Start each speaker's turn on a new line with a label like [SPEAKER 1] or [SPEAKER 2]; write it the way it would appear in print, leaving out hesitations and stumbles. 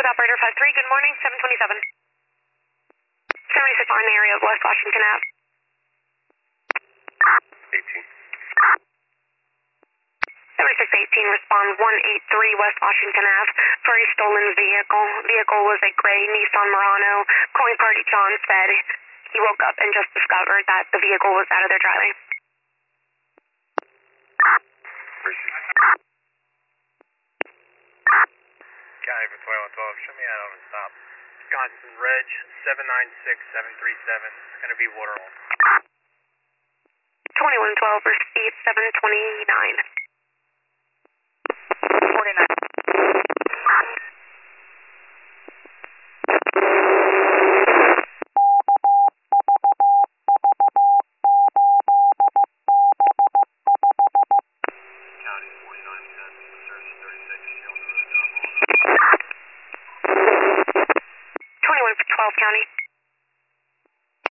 [SPEAKER 1] with operator 53. Good morning, 727. 76 on the area of West Washington Ave.
[SPEAKER 2] 18.
[SPEAKER 1] 7618 responds 183 West Washington Ave for a stolen vehicle. Vehicle was a gray Nissan Murano. Calling party John said he woke up and just discovered that the vehicle was out of their driveway.
[SPEAKER 2] County for 2112, show me out on the stop. Wisconsin Reg 796737, it's going to be Waterhole.
[SPEAKER 1] 2112 received 729.
[SPEAKER 3] 49.
[SPEAKER 2] County 49, we got search 36, she on the road,
[SPEAKER 1] 21 for 12 County.